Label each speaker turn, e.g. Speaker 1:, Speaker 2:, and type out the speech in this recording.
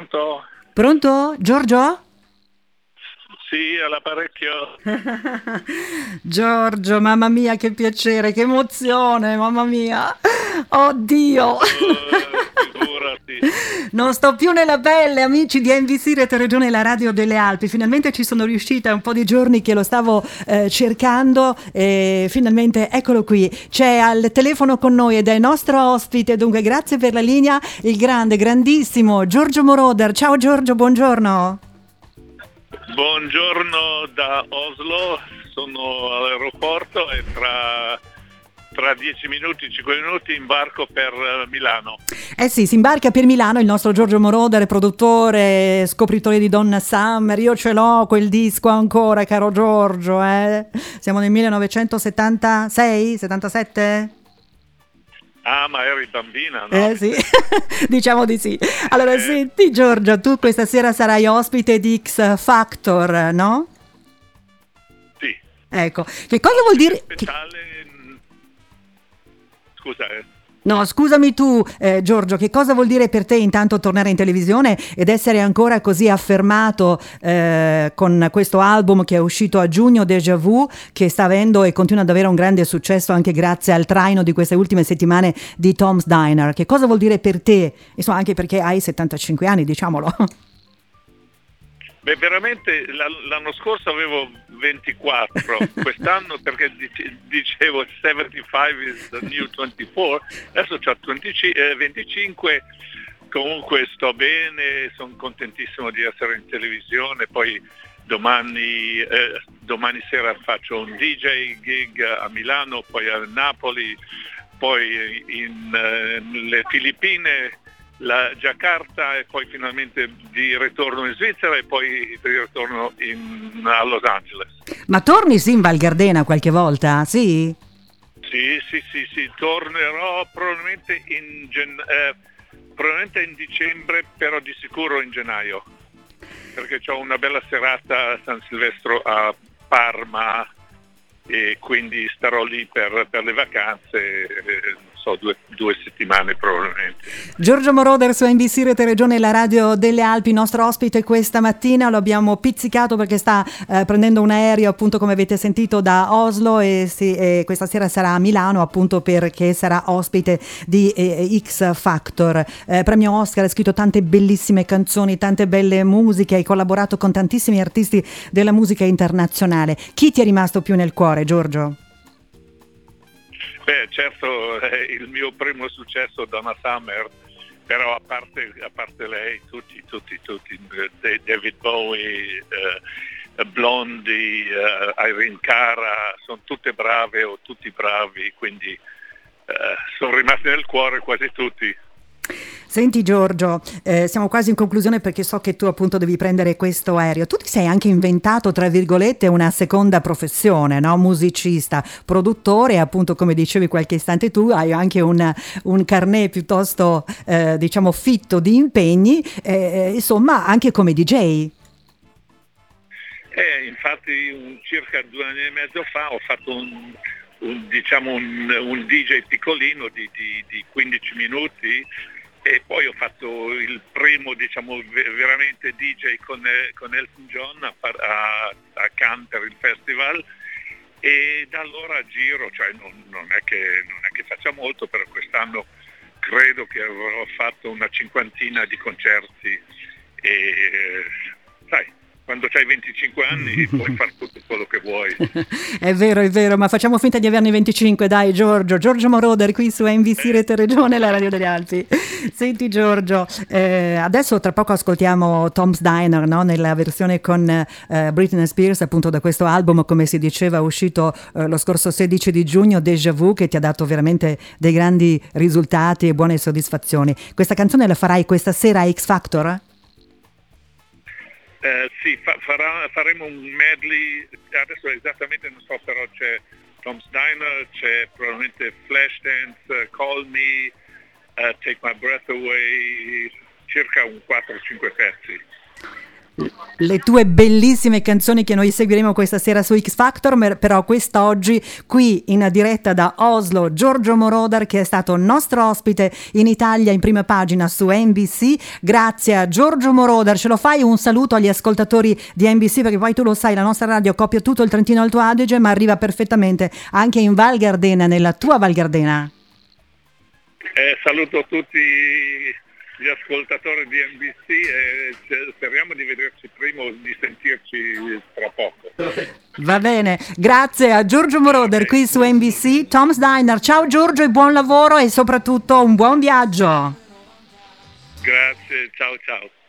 Speaker 1: Pronto?
Speaker 2: Pronto? Giorgio?
Speaker 1: Sì, all'apparecchio.
Speaker 2: Giorgio, mamma mia, che piacere, che emozione, mamma mia. Oddio.
Speaker 1: Figurati.
Speaker 2: Non sto più nella pelle, amici di NBC Rete Regione, la radio delle Alpi. Finalmente ci sono riuscita, è un po' di giorni che lo stavo cercando e finalmente eccolo qui. C'è al telefono con noi ed è il nostro ospite, dunque grazie per la linea, il grande, grandissimo Giorgio Moroder. Ciao Giorgio, buongiorno.
Speaker 1: Buongiorno da Oslo, sono all'aeroporto e tra 10 minuti, 5 minuti imbarco per Milano.
Speaker 2: Eh sì, si imbarca per Milano il nostro Giorgio Moroder, produttore, scopritore di Donna Summer. Io ce l'ho quel disco ancora, caro Giorgio, eh? Siamo nel 1976, 77?
Speaker 1: Ah, ma eri bambina, no?
Speaker 2: Eh sì, diciamo di sì. Allora, senti Giorgio, tu questa sera sarai ospite di X Factor, no?
Speaker 1: Sì.
Speaker 2: Ecco, che cosa vuol dire...
Speaker 1: Speciale... Scusa,
Speaker 2: No, scusami tu, Giorgio, che cosa vuol dire per te intanto tornare in televisione ed essere ancora così affermato con questo album che è uscito a giugno, Déjà Vu, che sta avendo e continua ad avere un grande successo anche grazie al traino di queste ultime settimane di Tom's Diner? Che cosa vuol dire per te? Insomma, anche perché hai 75 anni, diciamolo.
Speaker 1: Beh, veramente l'anno scorso avevo 24, quest'anno perché dicevo 75 is the new 24, adesso ho 25, comunque sto bene, sono contentissimo di essere in televisione, poi domani sera faccio un DJ gig a Milano, poi a Napoli, poi nelle Filippine, la Giacarta e poi finalmente di ritorno in Svizzera e poi di ritorno a Los Angeles.
Speaker 2: Ma torni sì in Val Gardena qualche volta, sì?
Speaker 1: Sì, tornerò probabilmente in dicembre, però di sicuro in gennaio, perché ho una bella serata a San Silvestro a Parma e quindi starò lì per le vacanze, non so, due settimane probabilmente.
Speaker 2: Giorgio Moroder su NBC Rete Regione, la radio delle Alpi, nostro ospite questa mattina. Lo abbiamo pizzicato perché sta prendendo un aereo, appunto, come avete sentito, da Oslo e questa sera sarà a Milano, appunto perché sarà ospite di X Factor, premio Oscar. Hai scritto tante bellissime canzoni, tante belle musiche, hai collaborato con tantissimi artisti della musica internazionale. Chi ti è rimasto più nel cuore, Giorgio?
Speaker 1: Beh, certo, il mio primo successo, Donna Summer, però a parte lei, tutti, David Bowie, Blondie, Irene Cara, sono tutte brave o tutti bravi, quindi sono rimasti nel cuore quasi tutti.
Speaker 2: Senti Giorgio, siamo quasi in conclusione perché so che tu appunto devi prendere questo aereo. Tu ti sei anche inventato, tra virgolette, una seconda professione, no? Musicista, produttore, appunto come dicevi qualche istante tu, hai anche un carnet piuttosto diciamo fitto di impegni, insomma anche come DJ.
Speaker 1: Infatti circa 2 anni e mezzo fa ho fatto un DJ piccolino di 15 minuti e poi ho fatto il primo, diciamo, veramente DJ con Elton John a Cannes per il festival, e da allora giro, cioè non è che faccia molto, però quest'anno credo che avrò fatto una 50 di concerti e sai, quando hai 25 anni puoi fare tutto quello che vuoi.
Speaker 2: È vero, ma facciamo finta di averne 25, dai Giorgio Moroder qui su NBC Rete Regione, la radio delle Alpi. Senti Giorgio, adesso tra poco ascoltiamo Tom's Diner, no? Nella versione con Britney Spears, appunto da questo album, come si diceva, uscito lo scorso 16 di giugno, Déjà Vu, che ti ha dato veramente dei grandi risultati e buone soddisfazioni. Questa canzone la farai questa sera a X Factor?
Speaker 1: Sì, faremo un medley, adesso esattamente non so, però c'è Tom's Diner, c'è probabilmente Flashdance, Call Me, Take My Breath Away, circa un 4-5 pezzi.
Speaker 2: le tue bellissime canzoni che noi seguiremo questa sera su X Factor, però quest'oggi qui in diretta da Oslo Giorgio Moroder, che è stato nostro ospite in Italia in prima pagina su NBC. Grazie a Giorgio Moroder. Ce lo fai un saluto agli ascoltatori di NBC, perché poi tu lo sai, la nostra radio copia tutto il Trentino Alto Adige ma arriva perfettamente anche in Val Gardena, nella tua Val Gardena.
Speaker 1: Saluto tutti gli ascoltatori di NBC e speriamo di vederci prima o di sentirci tra poco.
Speaker 2: Va bene, grazie a Giorgio Moroder qui su NBC, Tom's Diner. Ciao Giorgio e buon lavoro e soprattutto un buon viaggio.
Speaker 1: Grazie, ciao ciao.